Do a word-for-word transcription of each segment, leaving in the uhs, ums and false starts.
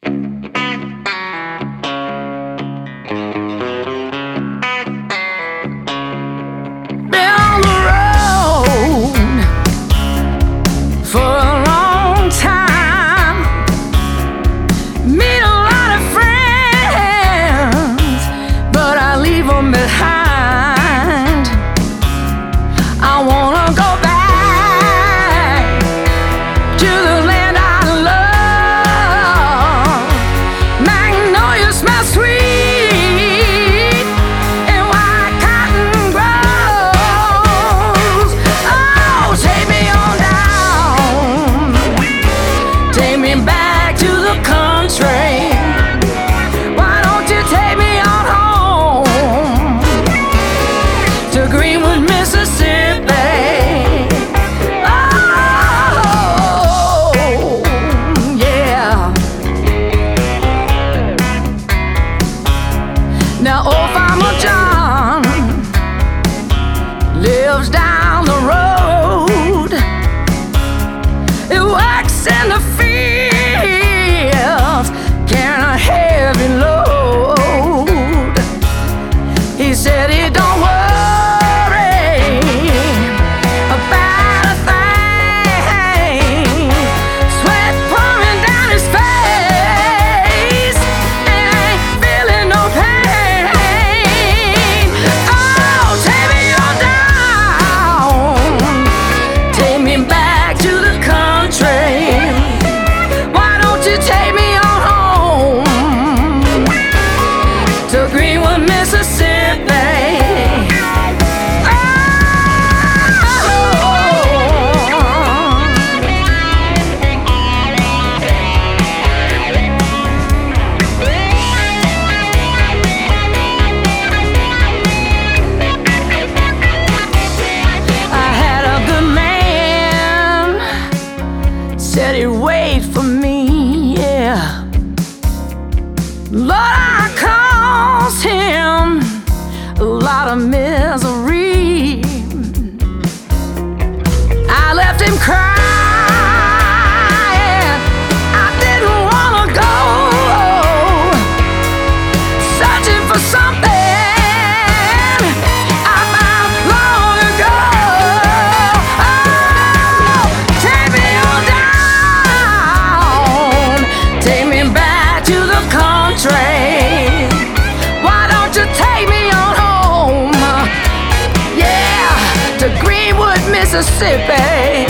Behind, I wanna go back to the land I love. Magnolia smells sweet and white cotton grows. Oh, take me on down, take me back to the country. Why don't you take me on home to Greenwood, Mississippi? Oh, yeah. Now old Farmer John lives down the road. He works in the fields, carrying a heavy load. He said he don't worry about a thing. Sweat pouring down his face, and ain't feeling no pain. Oh, take me on down, take me back to the country. Why don't you take me on home to Greenwood, Mississippi? Said he'd wait for me, yeah. Lord, I caused him a lot of misery. I left him crying, I didn't wanna go, searching for something I found long ago. Oh, take me on down, take me back to the country. Why don't you take me on home, yeah, to Greenwood, Mississippi?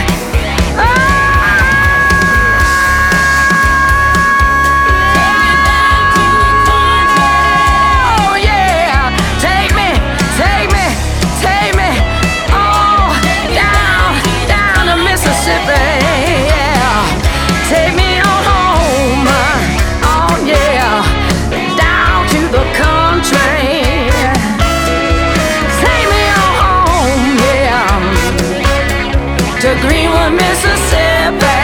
Oh, yeah, take me, take me, take me, oh, down, down to Mississippi, yeah. Take me on home, oh yeah, down to the country. Take me on home, yeah, to Greenwood, Mississippi.